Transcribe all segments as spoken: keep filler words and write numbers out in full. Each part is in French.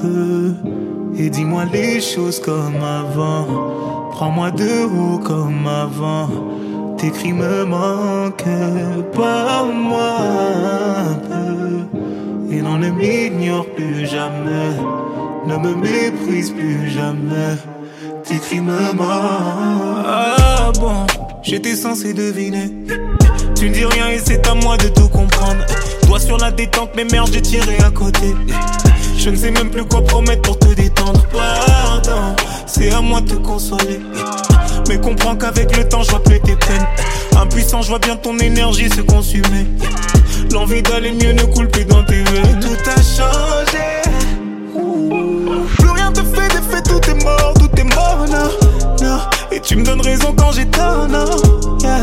peu et dis-moi les choses comme avant. Prends-moi de haut comme avant. Tes cris me manquent, parle-moi un peu. Et non, ne m'ignore plus jamais, ne me méprise plus jamais. Tes cris me manquent. Ah bon, j'étais censé deviner. Tu ne dis rien et c'est à moi de tout comprendre. Toi sur la détente, mais merde, j'ai tiré à côté. Je ne sais même plus quoi promettre pour te détendre. Pardon, c'est à moi de te consoler. Mais comprends qu'avec le temps, je vois plus tes peines. Impuissant, je vois bien ton énergie se consumer. L'envie d'aller mieux ne coule plus dans tes veines. Tout a changé. Plus rien te fait d'effet, tout est mort, tout est mort, non, non. Et tu me donnes raison quand j'ai tort, non, yeah.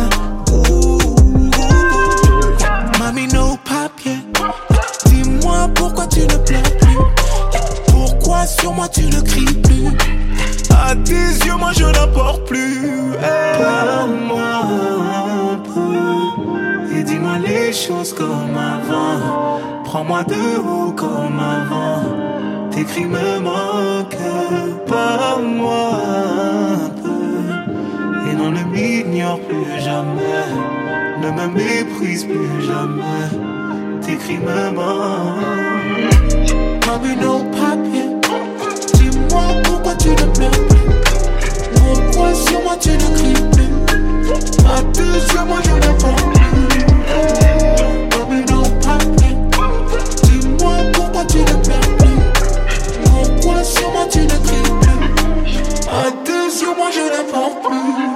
Mami, no papier. Dis-moi pourquoi tu ne pleures plus. Pourquoi sur moi tu ne cries plus. À tes yeux, moi je n'importe plus. Hey. Parle-moi un peu et dis-moi les choses comme avant. Prends-moi de haut comme avant. Tes cris me manquent. Parle-moi un peu et non, ne m'ignore plus jamais. Ne me méprise plus jamais. Tes cris me manquent. Mami, no papier. Dis-moi pourquoi tu ne pleures plus. Pourquoi sur moi tu ne cries plus. À tes yeux, moi je n'importe plus. Mami, no papier. Dis-moi pourquoi tu ne pleures plus. Pourquoi sur moi tu ne cries plus. À tes yeux, moi je n'importe plus.